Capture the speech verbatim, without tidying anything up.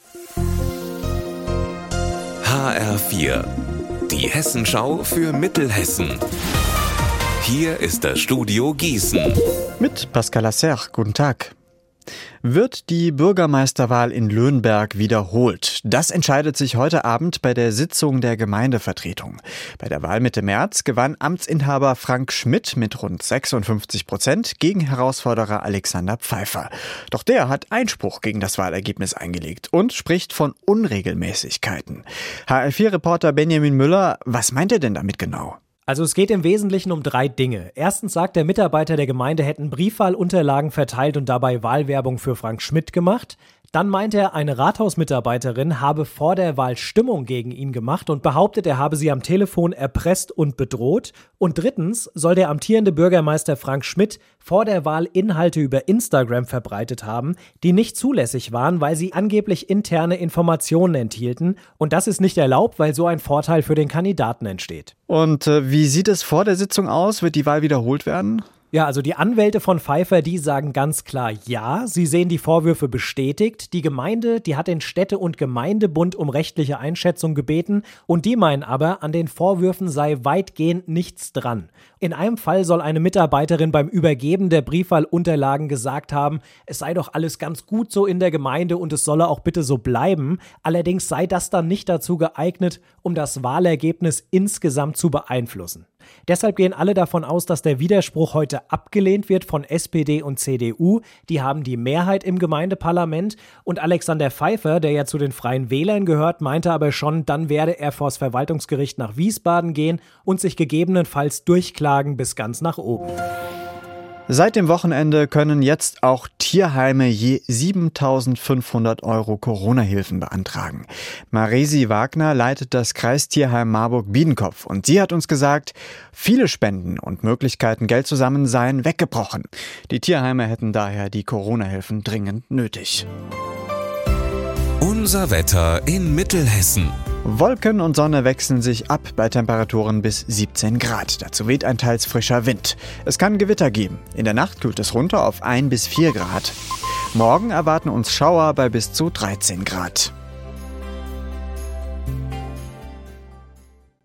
H R vier, die Hessenschau für Mittelhessen. Hier ist das Studio Gießen. Mit Pascal Lasserre, guten Tag. Wird die Bürgermeisterwahl in Löhnberg wiederholt? Das entscheidet sich heute Abend bei der Sitzung der Gemeindevertretung. Bei der Wahl Mitte März gewann Amtsinhaber Frank Schmidt mit rund sechsundfünfzig Prozent gegen Herausforderer Alexander Pfeiffer. Doch der hat Einspruch gegen das Wahlergebnis eingelegt und spricht von Unregelmäßigkeiten. H R vier-Reporter Benjamin Müller, was meint er denn damit genau? Also es geht im Wesentlichen um drei Dinge. Erstens sagt der Mitarbeiter der Gemeinde hätten Briefwahlunterlagen verteilt und dabei Wahlwerbung für Frank Schmidt gemacht. Dann meint er, eine Rathausmitarbeiterin habe vor der Wahl Stimmung gegen ihn gemacht und behauptet, er habe sie am Telefon erpresst und bedroht. Und drittens soll der amtierende Bürgermeister Frank Schmidt vor der Wahl Inhalte über Instagram verbreitet haben, die nicht zulässig waren, weil sie angeblich interne Informationen enthielten. Und das ist nicht erlaubt, weil so ein Vorteil für den Kandidaten entsteht. Und äh, wie sieht es vor der Sitzung aus? Wird die Wahl wiederholt werden? Ja, also die Anwälte von Pfeiffer, die sagen ganz klar ja. Sie sehen die Vorwürfe bestätigt. Die Gemeinde, die hat den Städte- und Gemeindebund um rechtliche Einschätzung gebeten und die meinen aber, an den Vorwürfen sei weitgehend nichts dran. In einem Fall soll eine Mitarbeiterin beim Übergeben der Briefwahlunterlagen gesagt haben, es sei doch alles ganz gut so in der Gemeinde und es solle auch bitte so bleiben. Allerdings sei das dann nicht dazu geeignet, um das Wahlergebnis insgesamt zu beeinflussen. Deshalb gehen alle davon aus, dass der Widerspruch heute abgelehnt wird von S P D und C D U. Die haben die Mehrheit im Gemeindeparlament. Und Alexander Pfeiffer, der ja zu den Freien Wählern gehört, meinte aber schon, dann werde er vors Verwaltungsgericht nach Wiesbaden gehen und sich gegebenenfalls durchklagen bis ganz nach oben. Seit dem Wochenende können jetzt auch Tierheime je siebentausendfünfhundert Euro Corona-Hilfen beantragen. Maresi Wagner leitet das Kreistierheim Marburg-Biedenkopf und sie hat uns gesagt, viele Spenden und Möglichkeiten, Geld zu sammeln, seien weggebrochen. Die Tierheime hätten daher die Corona-Hilfen dringend nötig. Unser Wetter in Mittelhessen. Wolken und Sonne wechseln sich ab bei Temperaturen bis siebzehn Grad. Dazu weht ein teils frischer Wind. Es kann Gewitter geben. In der Nacht kühlt es runter auf ein bis vier Grad. Morgen erwarten uns Schauer bei bis zu dreizehn Grad.